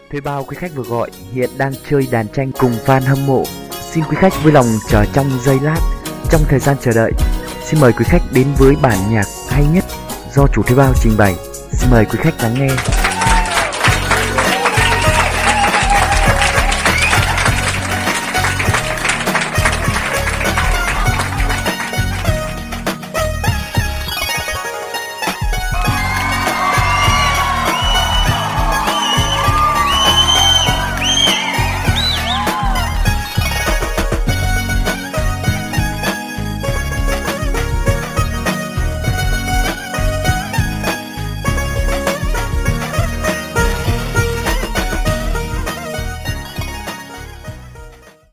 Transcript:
Thuê bao quý khách vừa gọi hiện đang chơi đàn tranh cùng fan hâm mộ. Xin quý khách vui lòng chờ trong giây lát. Trong thời gian chờ đợi, xin mời quý khách đến với bản nhạc hay nhất do chủ thuê bao trình bày. Xin mời quý khách lắng nghe.